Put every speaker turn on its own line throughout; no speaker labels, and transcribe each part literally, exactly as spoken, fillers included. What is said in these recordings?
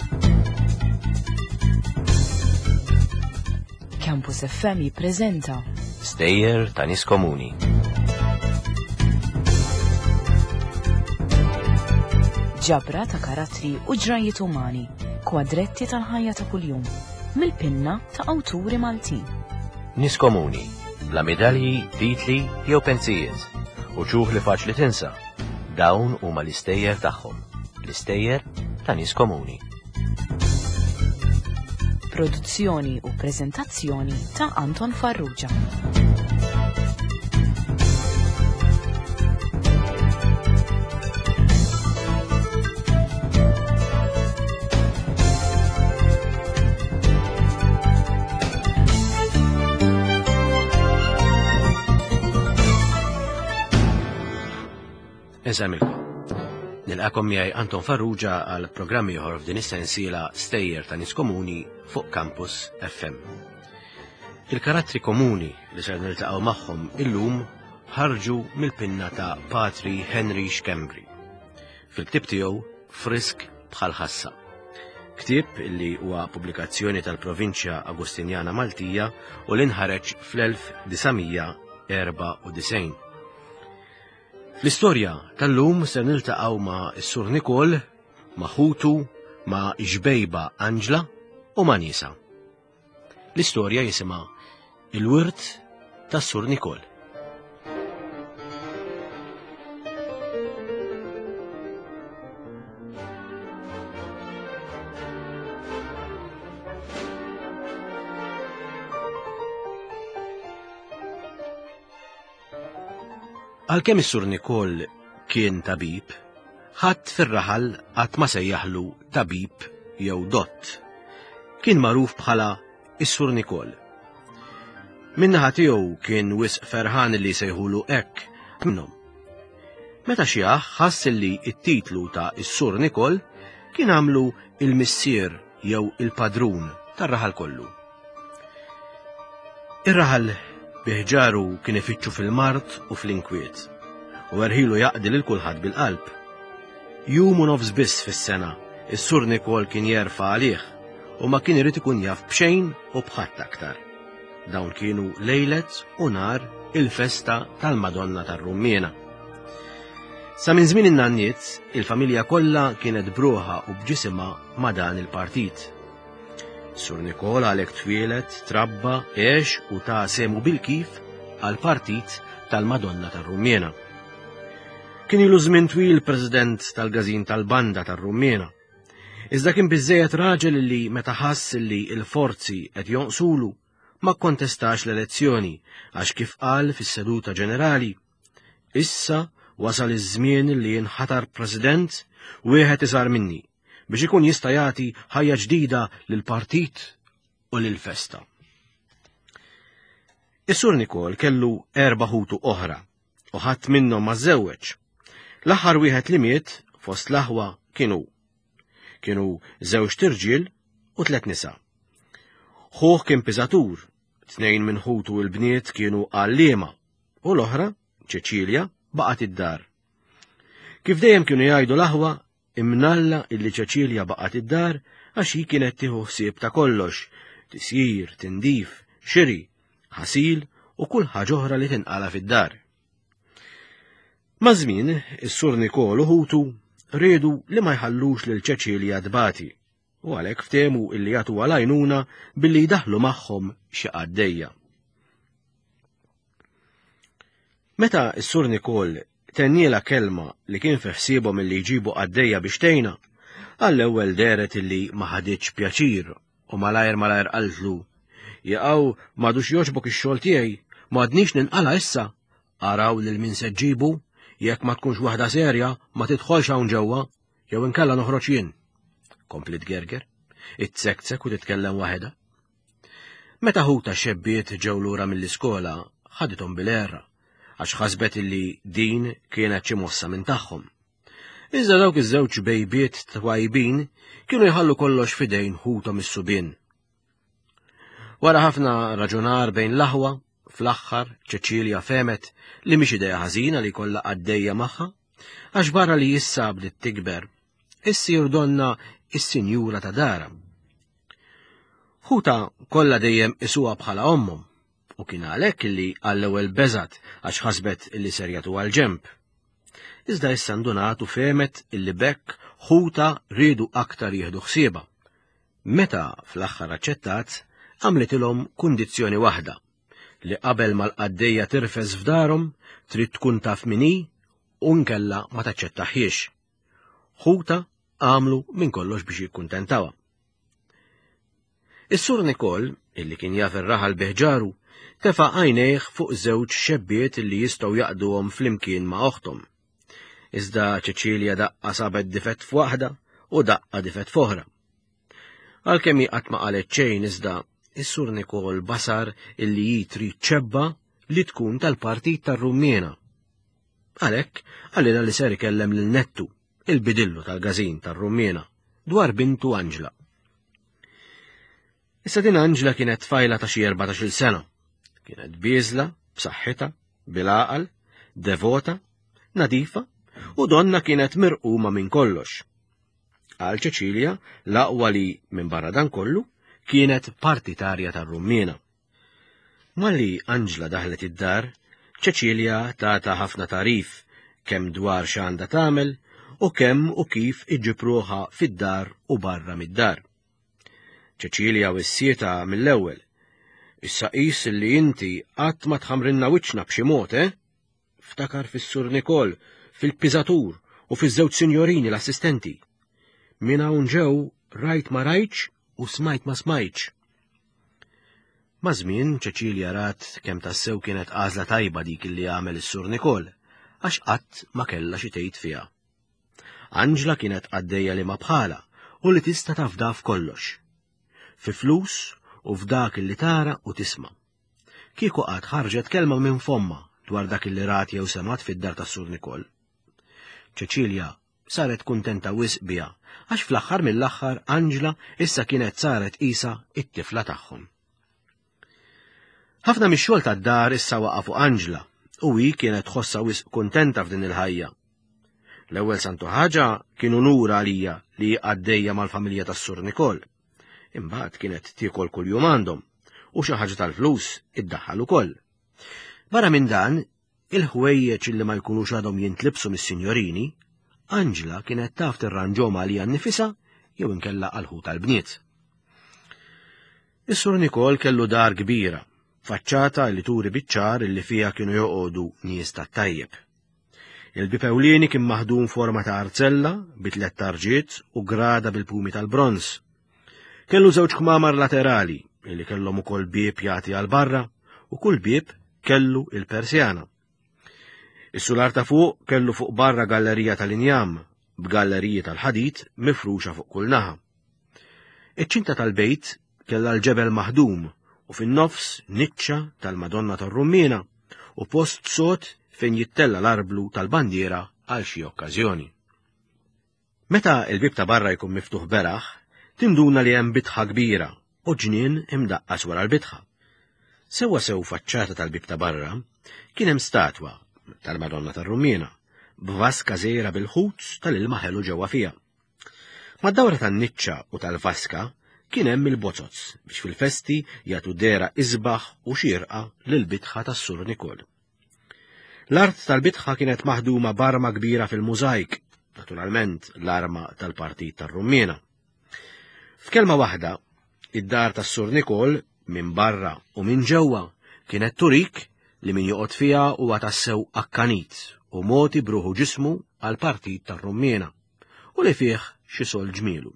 Campus F M jippreżenta
Stejjer ta' nies komuni.
ġabra ta' karattri u ġrajiet umani, kwadretti tal-ħajja ta' kuljum, mill-pinna ta' awturi Maltin.
Nies komuni, bla medalji, titli jew pensijiet, u ċuħ li faċli tinsa. Dawn huma l-istejjer tagħhom, l-istejjer ta' nies komuni.
Produzzjoni u preżentazzjoni ta' Anton Farrugia.
Nżamilkom. Nilqakom miegħi Anton Farrugia għal programmi oħra f'din is-sensiela Stejjer ta' nies komuni fuq Campus F M. Il-karattri komuni li ser niltaqgħu magħhom illum ħarġu mill-pinna ta' Patri Henry Schembri. Fil-ktieb tiegħu Frisk bħal ħassa. Ktieb li huwa pubblikazzjoni tal-Provinċja Agustinjana Maltija u li nħareġ fl-elf disajn erba' u disgħin. L-istorja tal-lum se niltaqgħu ma' s-Sur Nikol, ma' Ħutu, ma' ġbejba Anġla u ma' Nisa. L-istorja jisimha Il-wirt tas-Sur Nikol. Għalkemm is-Sur Nikol kien tabib, ħadd fir-raħal qatt ma sejjaħlu tabib jew dott. Kien magħruf bħala is-Sur Nikol. Min-naħa tiegħu kien wisq ferħan li jsejħulu hekk minnhom. Meta xi ħass li t-titlu ta' is-Sur Nikol kien għamlu il-missier jew il-padrun tar-raħal kollu. Ir-raħal biħġaru kien ifittxu fil-mart u fl-inkwiet, u għerħilu jaqdi lil kulħadd bil-qalb. Jum u nofs biss fis-sena, is-Sur Nikol kien jerfa' għalih u ma kien irid ikun jaf b'xejn u b'ħadd aktar. Dawn kienu lejlet u nar il-festa tal-Madonna tar-Rummiena. Sa minn żmien in-nanniet, il-familja kollha kienet bruħa u b'ġisimha ma' dan il-partit. Sur Nikol għalhekk twieled, trabba, għex u ta' semu bil-kif għal partit tal-Madonna tar-Rummiena. Kien ilu żmien twil President tal-Gażin tal-Banda tar-Rummiena. Iżda kien biżżejjed raġel li meta ħass li l-forzi qed jonqsulu ma kontestax l-elezzjoni għax kif qal fis-seduta ġenerali. Issa wasal iż-żmien li jinħatar President wieħed iżgħar minni biex ikun jista' jagħti ħajja ġdida lill-partit u lill-festa. Is-Sur Nikol kellu erba' ħutu oħra u ħadd minnhom ma żewweġ. L-aħħar wieħed li miet fost l-aħwa kienu kienu żewġ tirġiel u tliet nisa. Ħuh kien piżatur, tnejn minn ħutu l-bniet kienu għalliema u l-oħra, Ċeċilja, baqgħet id-dar. Kif dejjem kienu jgħidu l-aħwa, imnalla illi Ċeċilja baqgħet id-dar għax hi kienet tieħu ħsieb ta' kollox, tisjir, tindif, xiri, ħasil u kull ħaġa oħra li tinqala fid-dar. Ma' żmien, is-Sur Nikol u ħutu riedu li ma jħallux lil Ċeċilja tbati u għalhekk ftehmu illi jagħtu għajnuna billi jdaħħlu magħhom xi għaddejja. Meta is-Sur Nikol tenniela kelma li kien fi ħsiebhom illi jġibu għaddejja biex tgħinha, għall-ewwel deret illi ma ħadiċ pjaċir u malajr malajr qaltlu: jaqgħu m'għadux jogħġbok ix-xogħol tiegħi, m'għadniex ninqala issa, araw lil min se ġġibu, jekk ma tkunx waħda serja ma tidħolx hawn ġewwa, jew inkella noħroġ jien. Kompli tgerger, itsekzek u titkellem waħedha. Meta ħuta xebbiet ġew lura mill-iskola ħadithom bil-erra għax ħasbet illi din kienet xi mossa minn tagħhom. Iżda dawk iż-żewġ bejbiet twajbin kienu jħallu kollox fidejn ħutom is-subien. Wara ħafna raġunar bejn l-aħwa, fl-aħħar Ċeċilja femet li mhix idea ħażina li kollha għaddejja magħha, għax barra li issa bdiet tikber, issir donna is-sinjura ta' dara. Ħuta kollha dejjem isuha bħala ommhom u kien għalhekk illi għall-ewwel beżat għax ħasbet illi ser jagħtu għal ġemp. Iżda issa ndunat u femet illi bekk ħuta riedu aktar jieħdu ħsiebha. Meta fl-aħħar aċċettat għamletilhom kundizzjoni waħda li qabel mal-qaddejja tirfes f'darhom trid tkun taf min hi u nkella ma taċċettaħiex. Ħuta għamlu minn kollox biex jikkuntentawha. Is-sur Nikol, illi kien jaf ir-raħal beħġaru, tefa' għajnejh fuq żewġ xebbiet illi jistgħu jaqduhom flimkien ma' oħthom. Iżda Ċeċilja daqqa sabet difett f'waħda u daqqa difett f'oħra. Għalkemm qatt ma qalet xejn iżda is-sur Nikol basar illi hi trid ċebba li tkun tal-partit tar-Rumiena. Għalhekk għallina li ser ikellem lil Nettu, il-bidillu tal-gażin tar-Rumiena, dwar bintu Anġla. Issa din Anġla kienet tfajla ta' xi erbatax-il sena. Kienet biżla, b'saħħitha, bil-għaqal, devota, nadifa u donna kienet mirquma minn kollox. Għal Ċeċilja l-aqwa li minn barra dan kollu kienet partitarja tar-Rumiena. Malli Anġla daħlet id-dar, Ċeċilja tagħta ħafna tarif kemm dwar x'għandha tagħmel u kemm u kif iġġibruha fid-dar u barra mid-dar. Ċeċilja wissieta mill-ewwel. Issa qis li inti qatt ma tħamrilna wiċċna b'xi mod, eh? Ftakar fis-sur Nikol, fil-piżatur u fiż-żewġ sinjorini l-assistenti. Min hawn ġew rajt ma rajtx u smajt ma smajtx. Ma' żmien Ċeċilja rat kemm tassew kienet għażla tajba dik illi għamel is-sur Nikol, għax qatt ma kellha xi tgħid fiha. Anġla kienet għaddejja li ma bħala u li tista' tafda f'kollox. Fi flus u f'dak illi tara u tisma'. Kieku qatt ħarġet kelma minn fomma dwar dak illi rat jew semat fid-dar tas-sur Nikol. Ċeċilja saret kuntenta wisq biha għax fl-aħħar mill-aħħar Anġla issa kienet saret qisha it-tifla tagħhom. Ħafna mix-xogħol tad-dar issa waqa' fuq Anġla u hi kienet tħossha wisq kuntenta f'din il-ħajja. L-ewwel santu ħaġa kienu nura għalija li għaddejja mal-familja tas-sur Nikol. Imbagħad kienet tiekol kuljum għandhom u xi ħaġa tal-flus iddaħħal ukoll. Barra minn dan, il-ħwejjeġ illi ma jkunux għadhom jintlibsu mis-sinjorini, Anġla kienet taf tirranġhom għalija nnifisha jew inkella għall-ħu tal-bniet. Is-sur Nikol kellu dar kbira, faċċata li turi biċ-ċar illi fiha kienu joqogħdu nies tat-tajjeb. Il-bib ewlieni kien maħdum forma ta' arzella bi tliet tarġiet u grada bil-pumi tal-bronż. Kellu żewġ kmamar laterali illi kellhom ukoll bieb jagħti għal barra u kull bieb kellu il-persjana. Is-sular ta' fuq kellu fuq barra gallerija tal-injam b'galleriji tal-ħadid mifruxa fuq kull naħa. Iċ-ċinta tal-bejt kellha l-ġebel maħdum u fin-nofs niċċa tal-Madonna tar-Rumiena u post sod fejn jittella l-arblu tal-bandiera għal xi okkażjoni. Meta l-bib ta' barra jkun miftuħ beraħ, tinduna li hemm bitħa kbira u ġnien imdaqqas wara l-bitħa. Sewwa sew faċċata tal-bib ta' barra kien hemm statwa tal-Madonna tar-Rumiena b'vaska żgħira bil-ħut tal-ilma ħelu ġewwa fiha. Mad-dawra tan-niċċa u tal-vaska kien hemm il-bozzozz biex fil-festi jagħtu dera isbaħ u xierqa lill-bitħa tas-sur Nikol. L-art tal-bitħa kienet maħduma barma kbira fil-mużajk, naturalment l-arma tal-partit tar-Rumiena. F'kelma waħda, id-dar tas-sur Nikol minn barra u minn ġewwa kienet turik li min joqgħod fiha huwa tassew akkanit u moti bruħu ġismu għal partit tar-Rumiena u li fih xi sol ġmielu.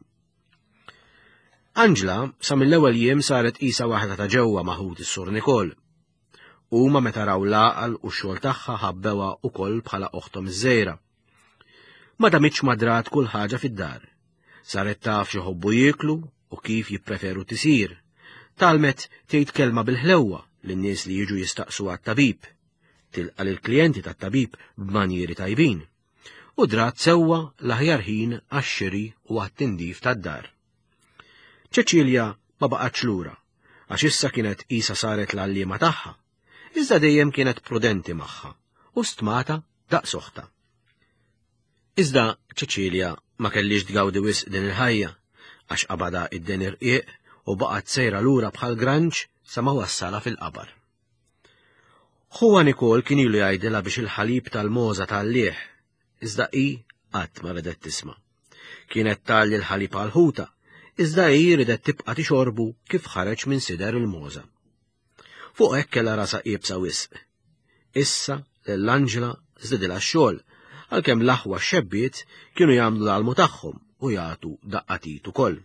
Anġla sa mill-ewwel jiem saret qisha waħda ta' ġewwa maħud is-sur Nikol. Huma meta raw l-għaqal u x-xogħol tagħha ħabbewha wkoll bħala oħthom iż-żgħira. Ma damitx madrat kull ħaġa fid-dar. Saret taf xi ħobbu jieklu u kif jippreferu tisir. Talmet tgħid kelma bil-ħlewwa lin-nies li jiġu jistaqsu għat-tabib. Tilqa' lill-klijenti tat-tabib b'manjieri tajbin. U drat sewwa l-aħjar ħin għax-xiri u għat-tindif tad-dar. Ċeċilja ma baqgħetx lura, għax issa kienet qisha saret l-għalliema tagħha, iżda dejjem kienet prudenti magħha u stmata daqs oħta. Iżda Ċeċilja ma kellix tgawdi wisq din il-ħajja, għax qabada id-den irqiq u baqgħet sejra lura bħal granġ sa ma wassala fil-qabar. Ħuwa Nicole kien ilu jgħidilha biex il-ħalib tal-moża tal-lieħ, iżda hi qatt ma ridet tisma'. Kienet talli l-ħalib għal-ħuta, iżda hi ridet tibqa' tixorbu kif ħareġ minn sider il-moża. Fuq hekk kellha rasa qiebsa wisq. Issa l-Angela żdidilha x-xogħol, għalkemm l-aħwa x-xebbiet kienu jagħmlu l-almu tagħhom u jagħtu daqqatit ukoll.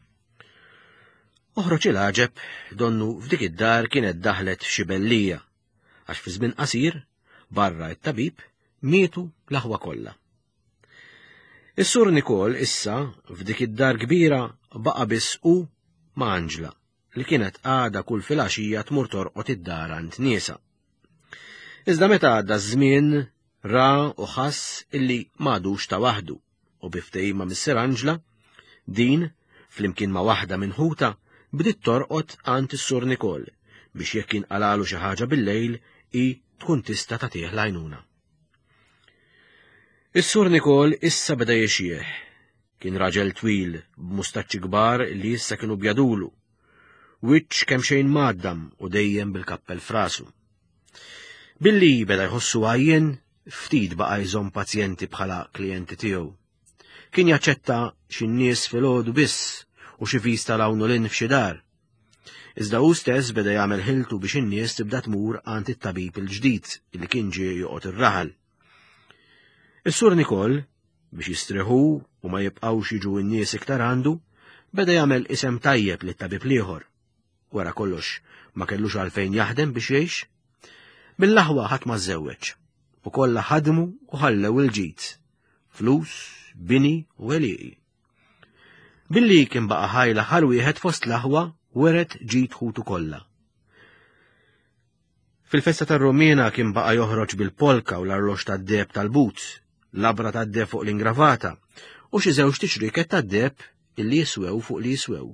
Oħroġ il-għaġeb donnu f'dik id-dar kienet daħlet xibellija, għax fi żmien qasir barra t-tabib mietu l-aħwa kollha. Is-sur Nicole issa f'dik id-dar kbira baqa' biss hu ma' Angela li kienet għada kull filgħaxija tmur torqod id-dar għand niesa. Iżda meta għadda żmien ra u ħass illi m'għadux ta' waħdu u biftehim ma' Mister Angela din flimkien ma' waħda minn ħuta bdiet torqod għand is-sur Nicole biex jekk inqalalu xi ħaġa bil-lejl hi tkun tista' tagħtih l-għajnuna. Is-sur Nicole issa beda jixjieħ. Kien raġel twil b'mustaċċi kbar li issa kienu bjadulu, wiċċ kemm xejn m'għaddam u dejjem bil-kappell f'rasu. Billi beda jħossu għajjen, ftit baqa' jżomm pazjenti bħala klijenti tiegħu. Kien jaċċetta xi nies filgħodu biss u xi vista lawnu lin f'xi dar. Iżda hu stess beda jagħmel ħiltu biex in-nies tibda tmur għand it-tabib il-ġdid illi kien ġie joqgħod ir-raħal. Is-sur Nicole biex jistrieħu u ma jibqgħux jiġu n-nies iktar għandu, beda jagħmel isem tajjeb lit-tabib ieħor. Wara kollox ma kellux għalfejn jaħdem biex jgħix. Bil-aħwa ħadd ma żewweġ u kollha ħadmu u ħallew il-ġid, flus, bini u għelieqi. Billi kien baqa' ħajla ħal wieħed fost l-aħwa weret ġid ħutu kollha. Fil-festa tar-Rumena kien baqa' joħroġ bil-polka u l-arloġġ tad-deb tal-but, labra tad-deb fuq l-ingravata u xi żewġ tixriket tad-deb illi jiswew fuq li jiswew.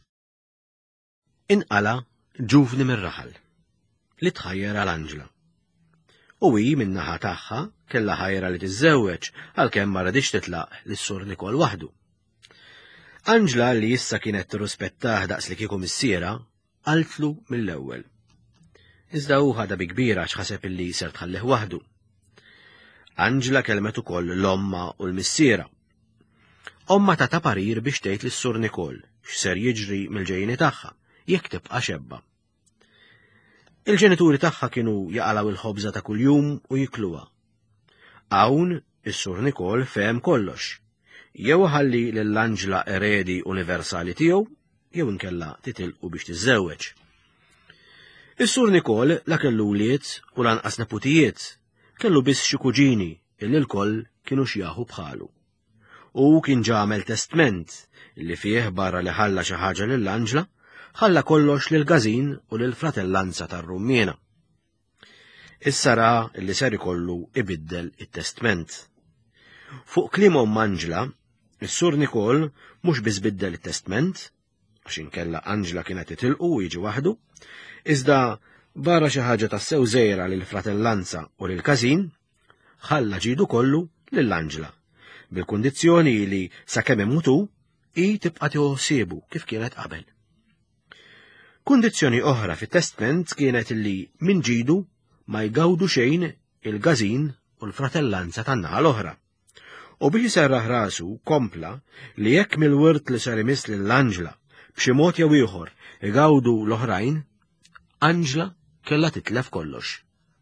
Inqala ġuvni mir-raħal li tħajjer għal Angela. U hi min-naħa tagħha kellha ħajra li tiżżewweġ għalkemm ma rridix titlaq lis-sur Nicole waħdu. Angela li issa kienet tirrispettah daqs li kieku missiera qaltlu mill-ewwel. Iżda hu ħada bi kbira x'ħaseb illi ser tħallih waħdu. Angela kelmet ukoll l-omma u l-missiera. Omma ta' parir biex tgħid lis-sur Nicole x'ser jiġri mill-ġejjini tagħha jekk tibqa' xebba. Il-ġenituri tagħha kienu jaqalaw il-ħobża ta' kuljum u jikluha. Hawn is-sur Nicole fehem kollox. Jew ħalli lill-Angela eredi universali tiegħu, jew inkella titilqu biex tiżżewweġ. Is-sur Nicole la kellu wlied u lanqas neputijiet, kellu biss xi kuġini illi l-koll kienu xjaħu bħalu. U kien ġamel testament illi fih barra li ħalla xi ħaġa lill-Angela, ħalla kollox lil Gazin u lil fratellanza tar-Rumena. Issa ra illi ser ikollu ibiddel it-testament. Fuq kliem omm Angela, is-sur Nicole mhux biss biddel it-testament, għax inkella Angela kienet titilqu u jiġi waħdu, iżda barra xi ħaġa tassew żgħira lil fratellanza u lil Gazin, ħalla ġidu kollu lill-Angela, bil-kundizzjoni li sakemm imutu hi tibqa' tieħu ħsiebu kif kienet qabel. Kundizzjoni oħra fit-testament kienet illi minn ġidu ma jgawdu xejn il-Gazin u l-fratellanza tan-naħa l-oħra. U biex iserraħ rasu kompla li jekk mill-wirt li sar imiss lill-Angela b'xi mod jew ieħor igawdu l-oħrajn, Angela kellha titlef kollox.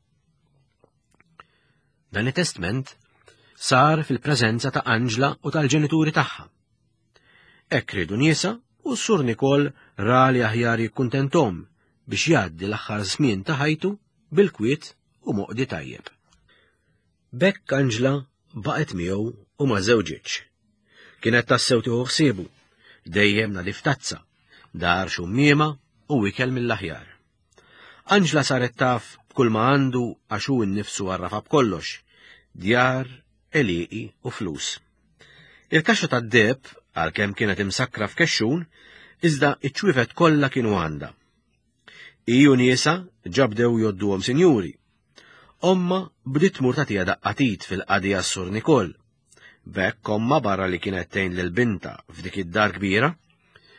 Dan it-testament sar fil-preżenza ta' Angela u tal-ġenituri tagħha. Hekk ridu niesa u s-sur Nicole ra li aħjar jikkuntentom biex jgħaddi l-aħħar żmien ta' ħajtu bil-kwiet u moqdi tajjeb. Bekk Angela baqgħet miegħu u ma żewġitx. Kienet tassew tieħu ħsiebu, dejjem nadif tazza, dar xummiema u ikel mill-aħjar. Angela saret taf b'kull ma għandu għax hu nnifsu għarrafa b'kollox, djar, elieqi u flus. Il-kaxxa tad-deb għalkemm kienet imsakkra f'kexxun, iżda iċ-ċwifet kollha kienu għandha. Hi u niesa ġabdew jgħodduhom sinjuri. Omma bdiet tmur tagħtiha daqqatit fil-qadija s-sur Nicole. Bekk omma barra li kienet tgħin lil binta f'dik id-dar kbira,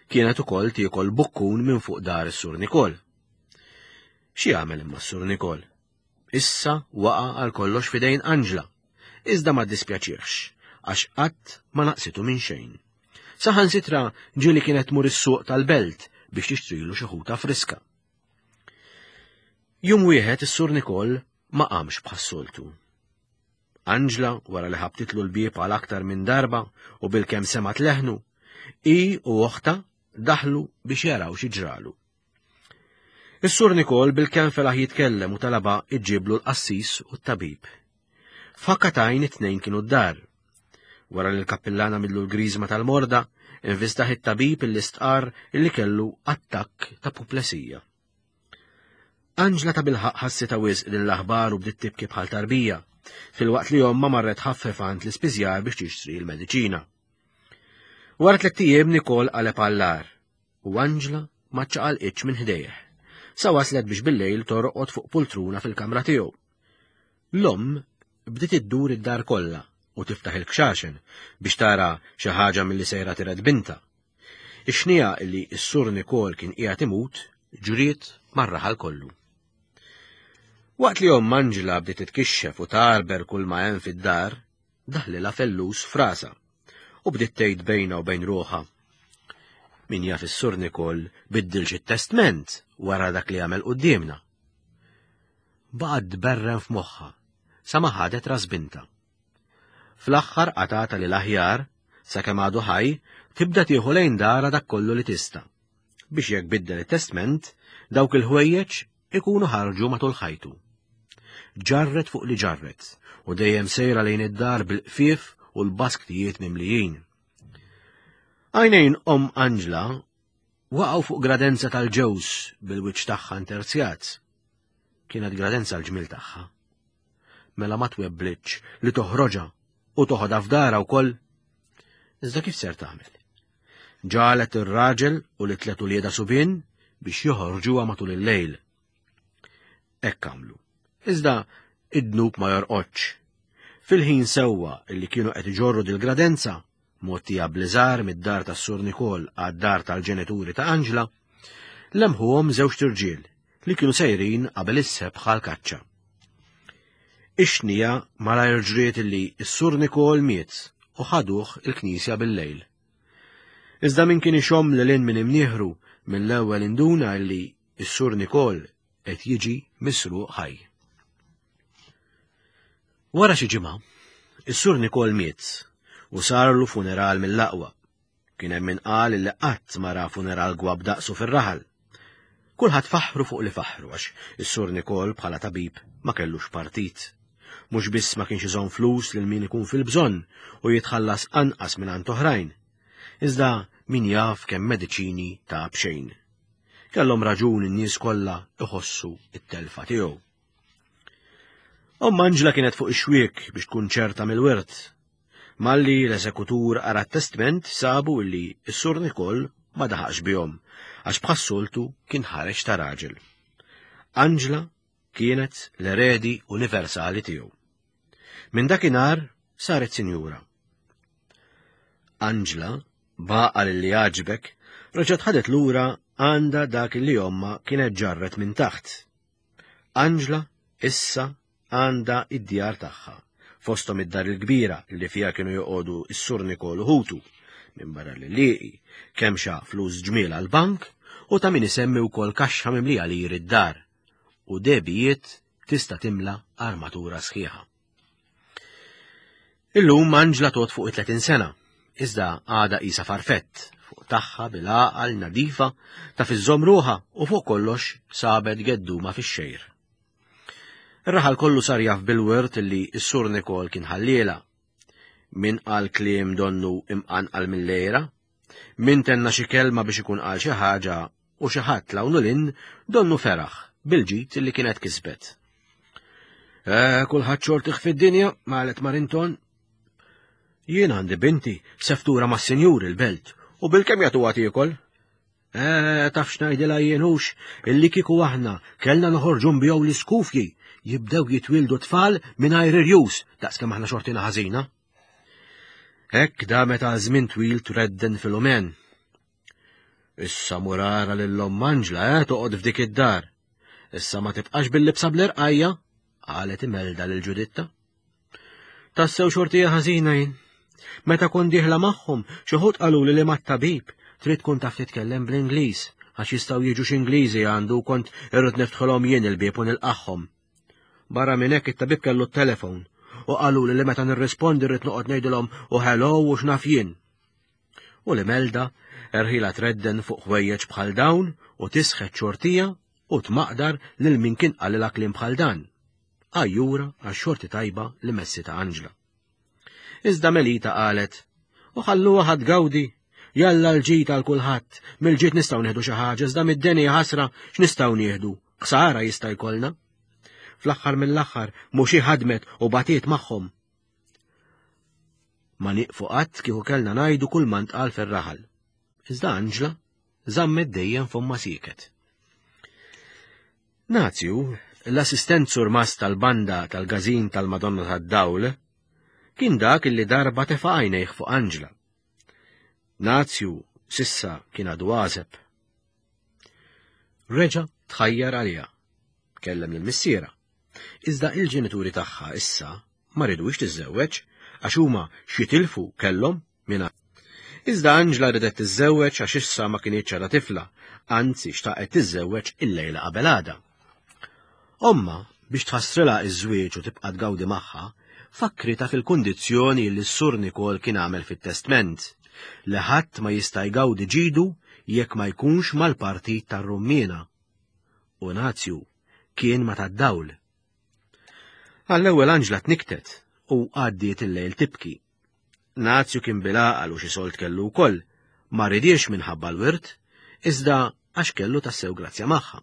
kienet ukoll tiekol bukkun minn fuq dar is-Sur Nikol. Xi għamel imma s-Sur Nikol? Issa waqa' għal kollox fidejn Angela, iżda ma ddispjaċiex għax qatt ma naqsitu minn xejn. Saħansitra ġieli kienet tmur is-suq tal-belt biex tixtrilu xi ħuta friska. Jum wieħed is-Sur Nikol ma qamx bħas-soltu. Angela wara li ħabtitlu l-bieb għal aktar minn darba u bilkemm semat leħnu, hi u oħta daħlu biex jaraw xi ġralu. Is-Sur Nikol bilkemm felaħ jitkellem u talaba iġġiblu l-qassis u t-tabib. Fakkatajn it-tnejn kienu d-dar. Wara li l-kappillana midlu l-griżma tal-morda, invistaħ it-tabib il-istqar illi kellu attakk ta' puplesija. Angela ta' bilħaq ħassita wisq din l-aħbar u bdiet tibki bħal tarbija, filwaqt li omma marret ħaffefant l-ispiżjar biex tixtri l-mediċina. Wara tliet ijiem Nikol qaleb għall-ar u Angela ma ċċaqalqitx minn ħdejh. Sa waslet biex bil-lejl torqod fuq pultruna fil-kamra tiegħu. L-omm bdiet iddur id-dar kollha u tiftaħ il-kxaxen biex tara xi ħaġa milli sejra tired binta. Ix-xnija li s-Sur Nikol kien qiegħed imut ġriet mar-raħal kollu. Waqt li omm Angela bdiet titkixxef u tarber kull ma hemm fid-dar, daħlilha fellus frasa u bdiet tgħid bejna u bejn ruħha: min jaf is-Sur Nikol biddilx it-testament wara dak li għamel qudiemna. Baqgħet tberren f'moħħha sa ma ħadet ras binta. Fl-aħħar qatata lil aħjar sakemm għadu ħaj tibda tieħu lejn dara dak kollu li tista' biex jekk biddel it-testament dawk il-ħwejjeġ ikunu ħarġu matul ħajtu. Ġarret fuq li ġarret u dejjem sejra lejn id-dar bil-qfief u l-basktijiet mimlijin. Għajnejn omm Angela waqgħu fuq gradenza tal-ġews bil-wiċċ tagħha interzjat. Kienet gradenza l-ġmil tagħha. Mela ma twebblitx li toħroġa u toħodha f'dara wkoll. Iżda kif ser tagħmel? Ġalet ir-raġel u li tletu lieda subien biex joħorġuha matul il-lejl. Hekk għamlu. Iżda id-dnub ma jorqodx. Fil-ħin sewwa illi kienu qed iġorru dil-gradenza, mottija bliżar mid-dar tas-Sur Nikol għad-dar tal-ġenituri ta' Angela, lemħuhom żewġ tirġiel li kienu sejrin qabel is-sebħ għall-kaċċa. Ix-xnija malajr ġriet illi s-Sur Nikol miet u ħaduh il-Knisja bil-lejl. Iżda min kien ixomm lil hinn minn imnieħru mill-ewwel induna illi s-Sur Nikol qed jiġi misruq ħaj. Wara xi ġimgħa, is-Sur Nikol miet u sarlu funeral mill-aqwa. Kien hemm min qal illi qatt ma ra funeral gwab daqsu fir-raħal. Kulħadd faħru fuq li faħru għax is-Sur Nikol bħala tabib ma kellux partit. Mhux biss ma kienx iżomm flus lil min ikun fil-bżonn u jitħallas anqas minn għand oħrajn, iżda min jaf kemm mediċini ta' bxejn. Kellhom raġun in-nies kollha iħossu it-telfa tiegħu. Omm Angela kienet fuq ix-xwiek biex tkun ċerta mill-wirt. Malli l-eżekutur ara t-testament sabu illi s-Sur Nikol ma daħaqx bihom għax bħas-soltu kien ħareġ ta' raġel. Angela kienet l-eredi universali tiegħu. Minn dakinhar saret sinjura. Angela baqa lilli jagħġbek reġgħet ħadet lura għandha dak li omma kienet ġarret minn taħt. Angela issa għandha id-djar tagħha, fosthom id-dar il-kbira li fiha kienu joqogħdu s-Sur Nikol u ħutu, minn barra li liqi kemm xa flus ġmiel għall-bank u ta' min isemmi wkoll kaxxa mimlija li jrid id-dar u debijiet tista' timla armatura sħiħa. Illum Angela tot fuq it-tletin sena, iżda għada qisha farfett fuq tagħha bil-għaqal nadifa ta' fiżżomm ruħha u fuq kollox sabet gedduma fix-xejr. Ir-raħal kollu sar jaf bil-wirt li s-Sur Nikol kien ħalliela. Min qal kliem donnu imqanqal mill-lejra, min tenna xi kelma biex ikun qal xi ħaġa u xi ħadd lawnu lin donnu feraħ bil-ġid li kienet kisbet. Eh, kulħadd xortiħ fid-dinja qalet Marinton. Jien għandi binti seftura mas-Sinjur il-belt u bil-kemm jagħtuha tiekol. Eh, taf x'ngħidilha jien hux illi kieku aħna kellna noħorġu nbiegħu l-iskufji jibdew jitwildu tfal mingħajr irjus daqskemm aħna xortina ħażina. Hekk da meta żmien twil tredden fil-umen. Issa murara lill-omm Anġla eh toqgħod f'dik id-dar. Issa ma tibqax bil-libsa bl-irqajja, qalet Imelda lil Ġuditta. Tassew xortija ħażina jien. Meta kont dieħla magħhom xi ħud qaluli li mat-tabib trid tkun taf titkellem bl-Ingliż għax jistgħu jiġu x'Ingliżi għandu kont irrid niftħolhom jien il-bieb u nilqagħhom. Barra minn hekk it-tabib kellu t-telefon u qaluli li meta nirrispondi rrid noqgħod ngħidilhom u hello u x'naf jien. U l-Imelda erħila tredden fuq ħwejjeġ bħal dawn u tisħet xortija u tmaqdar lil min kien qalilha kliem bħal dan. Ajjura għax-xorti tajba li messi ta' Anġla. Iżda Melita qalet, u ħalluha ħadd gawdi, jalla l-ġid għal kulħadd, mill-ġid nistgħu nieħdu xi ħaġa, iżda mid-denja ħasra x'nistgħu nieħdu, ħsara jista' jkollna. Fl-aħħar mill-aħħar mhux xi ħadmet u batiet magħhom. Ma nieqfu qatt kieku kellna ngħidu kull ma ntqal fir-raħal. Iżda Anġla żammet dejjem f'omma sieket. Nazju, l-assistent surmas tal-banda tal-Gażin tal-Madonna tad-Dawl, kien dak illi darba tefa' għajnejh fuq Anġla. Nazju sissa kien għadu għażeb. Reġa' tħajjar għaliha, kellem lill-missiera, iżda il-ġenituri tagħha issa ma ridux tiżżewweġ għax huma xi tilfu kellhom minn. Iżda Anġla ridet tiżżewweġ għax issa ma kienitx ċara tifla, anzi xtaqet tiżżewweġ il-lejla qabel għada. Omma biex tħassrilha iż-żwieġ u tibqa' tgawdi magħha, fakkrita fil-kundizzjoni li s-Sur Nikol kien għamel fit-testament li ħadd ma jista' jgawdi ġidu jekk ma jkunx mal-partit tar-Rummiena. U Nazju kien ma tad-Dawl. Għall-ewwel Anġla tniktet u għaddiet il-lejl tibki. Nazju kien bilaqal u xi solt kellu wkoll, ma ridiex minħabba l-wirt, iżda għax kellu tassew grazzja magħha.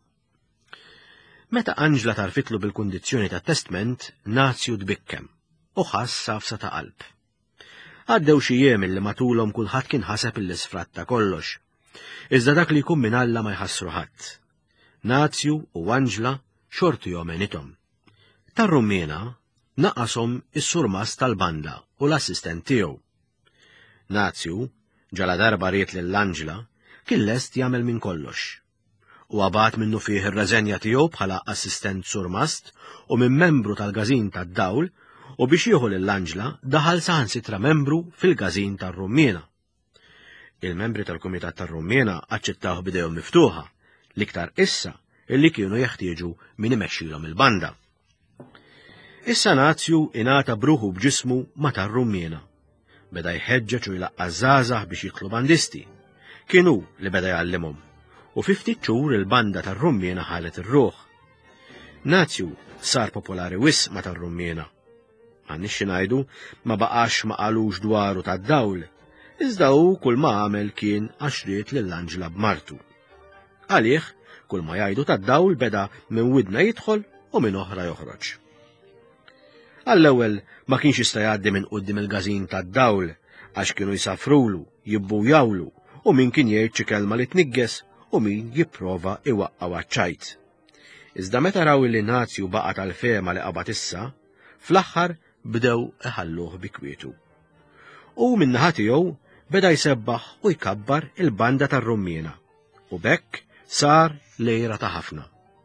Meta Anġla tarfitlu bil-kundizzjoni tat-testament, Nazju tbikkem u ħass safsa ta' qalb. Għaddew xi jiem illi matulhom kulħadd kien ħaseb il-isfratta kollox. Iżda dak li jkun minn Alla ma jħassru ħadd. Nazju u Anġla xortu jomenithom. Tar-Rummiena naqashom is-surmas tal-banda u l-assistent tiegħu. Nazju, ġala darba riet lill-Anġla, kien lest jagħmel minn kollox. U għabat minnu fih ir-reżenja tiegħu bħala assistent surmast u minn membru tal-Gażin tad-Dawl u biex jieħu lill-Anġla daħal saħansitra membru fil-Gażin tar-Rummiena. Il-membri tal-Kumitat tar-Rummiena aċċettaw bidejhom miftuħa, l-iktar issa illi kienu jeħtieġu min imexxilhom il-banda. Issa Nazju ingħata bruħu b'ġismu ma tar-Rummiena. Beda jħeġġeġ u jlaqqaż żgħażagħ biex jidħlu bandisti. Kienu li beda jgħallimhom. U fi ftit xhur il-banda tar-Rummiena ħalet ir-ruħ. Nazju sar popolari wisq ma tar-Rummiena. Għannix ngħidu ma baqax ma qalux dwaru tad-Dawl, iżda hu kull ma għamel kien għax ried lill-Anġla b'martu. Għalih kull ma jgħidu tad-Dawl beda minn widna jidħol u minn oħra joħroġ. Għall-ewwel ma kienx jista' jgħaddi minn quddiem il-Gażin tad-Dawl għax kienu jsafrulu, jibbujawlu u min kien jgħid xi kelma li tnigges u min jipprova iwaqqaw għaċ-ċajt. Iżda meta raw li Nazju baqa' tal-fema li qabad issa, fl-aħħar bdew iħalluh bi kwietu. U min-naħa tiegħu beda jsebbaħ u jkabbar il-banda tar-Rummiena u bekk sar lejra ta' ħafna.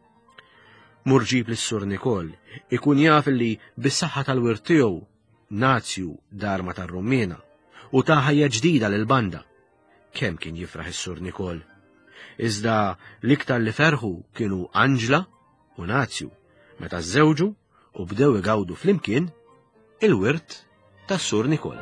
Murġib lis-Sur Nikol ikun jaf li bis-saħħa tal-wirt tiegħu Nazju dar ma tar-Rummiena u ta' ħajja ġdida lill-banda. Kemm kien jifraħ is-Sur Nikol. Iżda l-iktar li ferħu kienu Anġla u Nazju meta żżewġu u bdew igawdu flimkien il-wirt tas-Sur Nikol.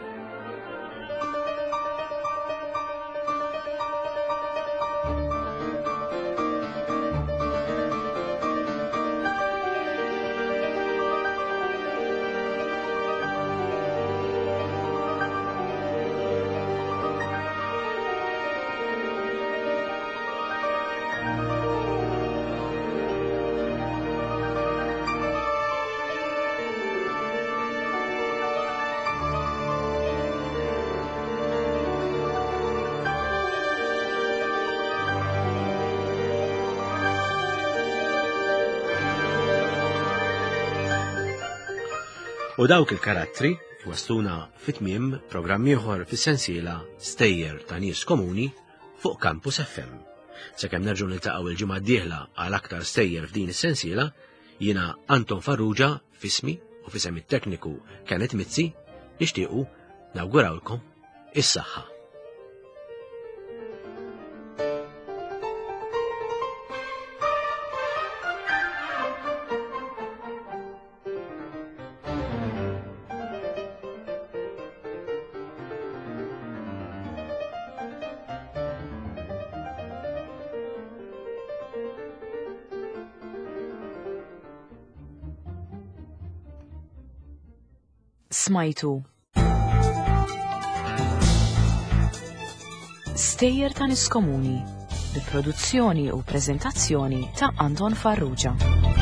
U dawk il-karattri wasluna fit-tmiem programm ieħor fis-sensiela Stejjer ta' Nies Komuni fuq Campus F M. Sakemm nerġgħu niltaqgħu il-ġimgħa d-dieħla għal aktar stejjer f'din is-sensiela, jiena Anton Farrugia fismi u fisem it-tekniku Kenneth Mizzi nixtiequ nawgurawlkom is-saħħa.
Smajtu Stejjer ta' Nies Komuni, bi produzzjoni u preżentazzjoni ta' Anton Farrugia.